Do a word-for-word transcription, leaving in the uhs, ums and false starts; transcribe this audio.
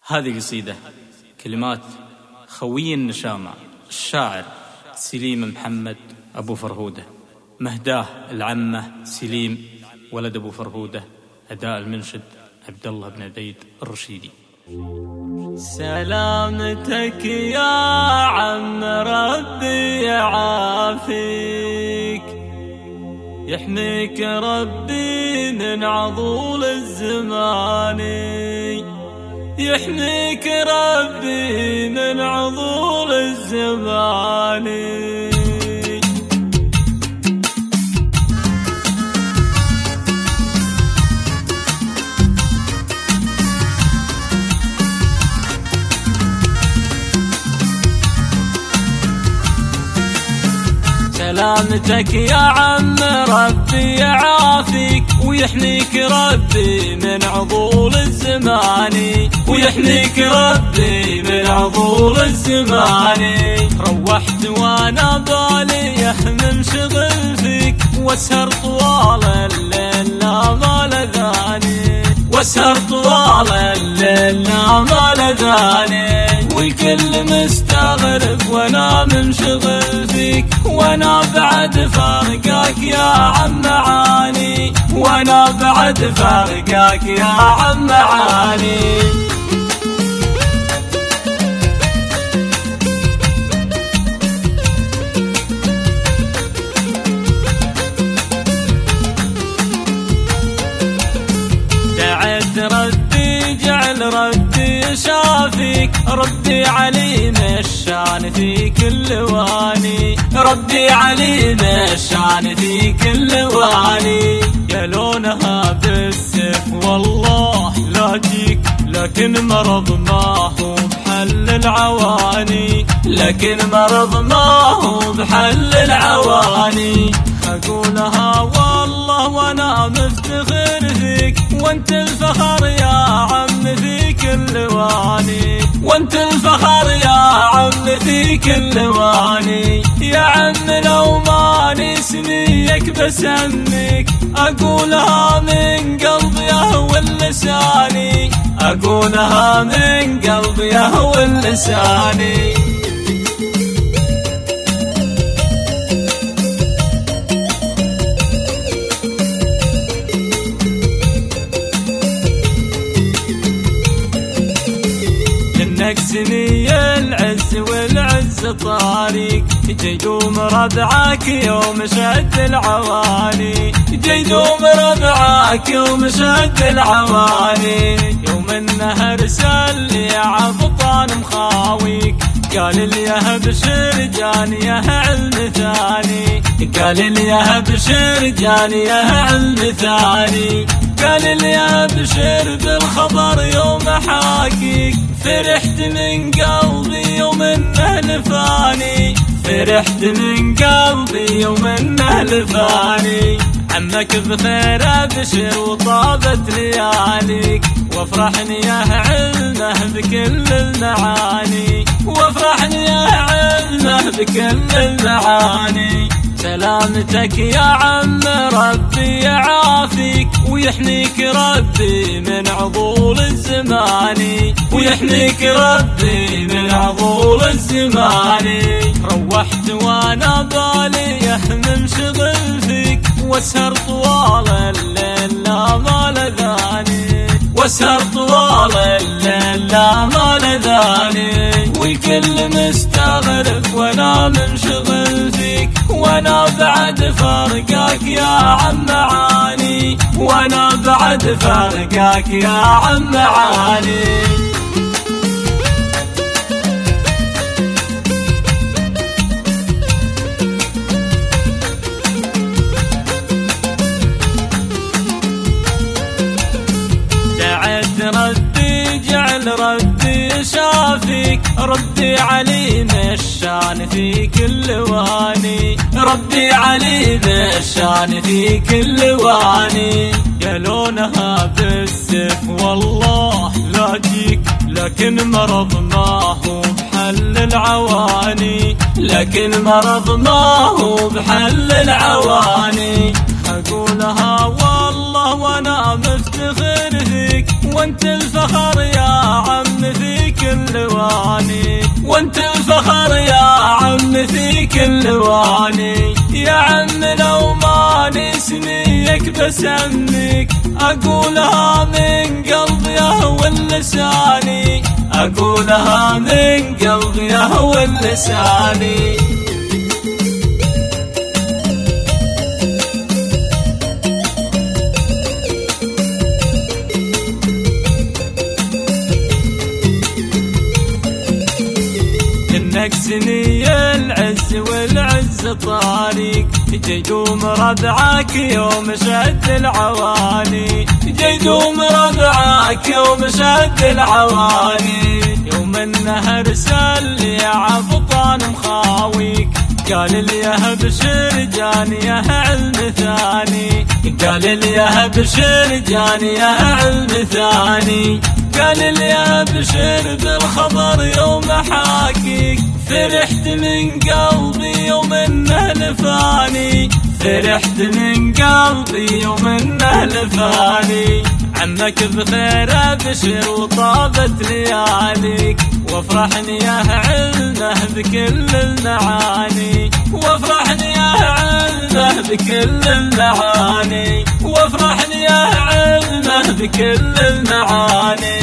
هذه قصيدة كلمات خوي النشامة الشاعر سليم محمد أبو فرهودة، مهداه العمة سليم ولد أبو فرهودة، أداء المنشد عبد الله بن عبيد الرشيدي. سلامتك يا عم ربي يعافيك، يحميك ربي من عضول الزمان، يحميك ربي من عضول الزمان. سلامتك يا عم ربي يعافيك، ويحميك ربي من عضول الزمان، ويحميك ربي من عضول الزمان. روحت وانا بالي منشغل فيك، واسهر طوال الليل لا ما لذاني، واسهر طوال الليل لا ما لذاني. والكل مستغرب وانا منشغل فيك، وانا بعد فارقاك يا عم عاني، وانا بعد فارقاك يا عم عاني. دعيت ربي جعل ربي شافيك، ربي عليم الشان في كل واني، ربي عليم الشان في كل واني. يلونها بالسيف والله لا جيك، لكن مرض ما هو بحل العواني، لكن مرض ما هو بحل العواني. أقولها والله وانا مفتخر فيك، وانت الفخر يا عم في كل واني، وانت الفخر يا عم في كل واني. يا عم لو ماني اسميك بسميك، اقولها من قلبي يهوى لساني، اقولها من قلبي يهوى لساني. نكسني العز والعز طارق، جيدوم ربعك يوم شد العواني، جيدوم ربعك يوم شد العواني. يوم النهر سلي عبطان مخاويك، قال لي يا بشر جاني يا علم ثاني، قال لي يا بشر جاني يا علم ثاني. قال لي يا بشر بالخبر يوم حاكيك، فرحت من قلبي يوم انه لفاني، فرحت من قلبي يوم انه لفاني. عمك بخير ابشر وطابت لياليك، وافرحني يا علمه بكل المعاني، وافرحني يا علمه بكل المعاني. سلامتك يا عم ربي يعافيك، ويحميك ربي من عضول الزمان، ويحميك ربي من عضول الزمان. روحت وانا بالي منشغل فيك، واسهر طوال الليل لا ما لذاني، واسهر طوال الليل لا ما لذاني. والكل مستغرب وانا منشغل فيك، وانا بعد فارقاك يا عم عاني، وانا بعد فارقاك يا عم عاني. دعيت ربي جعل ربي شافيك، ربي عليم الشان في كل واني، ربي عليم الشان في كل واني. يلونها بالسيف والله لا جيك، لكن مرض ما هو بحل العواني، لكن مرض ما هو بحل العواني. أقولها والله وانا مفتخر فيك، وانت الفخر يا عم في فخر يا عم في كل واني. يا عم لو ما نسميك بسميك، أقولها من قلبي أهو اللساني، أقولها من قلبي أهو اللساني. نكسني العز والعز طاريك، جيدوم ربعك يوم شد العواني، جيدوم ربعك يوم شد العواني. يوم النهر سل يا عبطان مخاويك، قال لي يا بشر جاني يا علم ثاني، قال لي يا بشر جاني يا علم ثاني. قال لي يا بشر بالخبر يوم حاكيك، فرحت من قلبي يوم انه لفاني، فرحت من قلبي يوم انه لفاني. عمك بخير ابشر وطابت لياليك، وافرحني يا علمه بكل المعاني، وافرحني يا علمه بكل المعاني، وافرحني يا علمه بكل المعاني.